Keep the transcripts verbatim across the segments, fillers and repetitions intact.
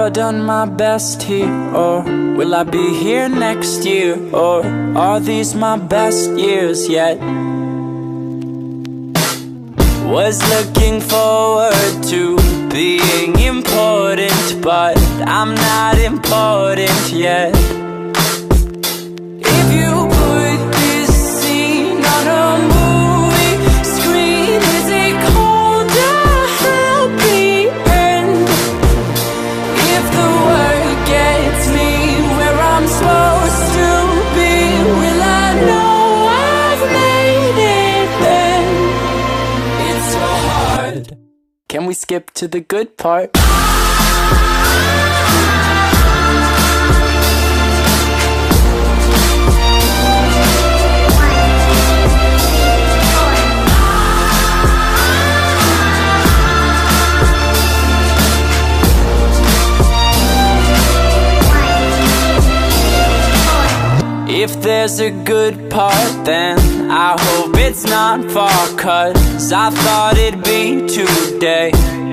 I done my best here, or will I be here next year, or are these my best years yet? Was looking forward to being important, but I'm not important yet. If you put this scene on a movie screen, is it called a happy end? If the word gets me where I'm supposed to be, will I know I've made it then? It's so hard. Can we skip to the good part? If there's a good part, then I hope it's not far, 'cause I thought it'd be today.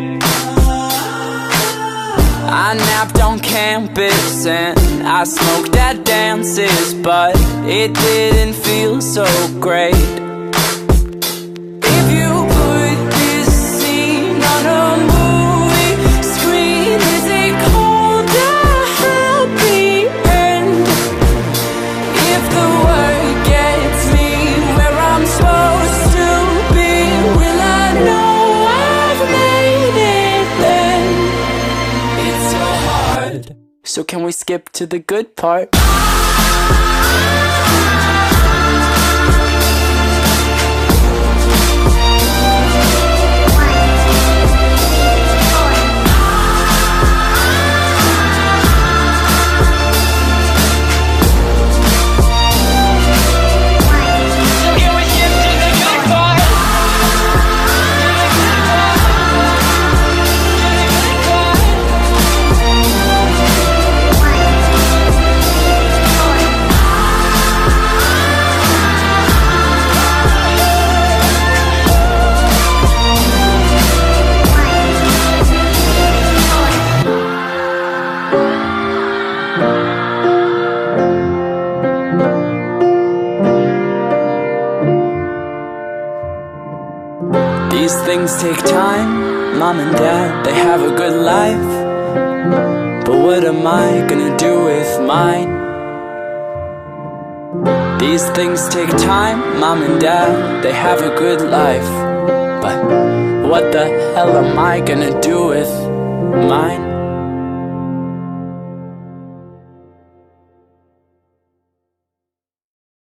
I napped on campus and I smoked at dances, but it didn't feel so great. If you put this scene on a movie screen, is it called a happy end? If the word gets me where I'm supposed to be, will I know I've made it then? It's so hard. So can we skip to the good part? These things take time, mom and dad, they have a good life, but what am I gonna do with mine? These things take time, mom and dad, they have a good life, but what the hell am I gonna do with mine?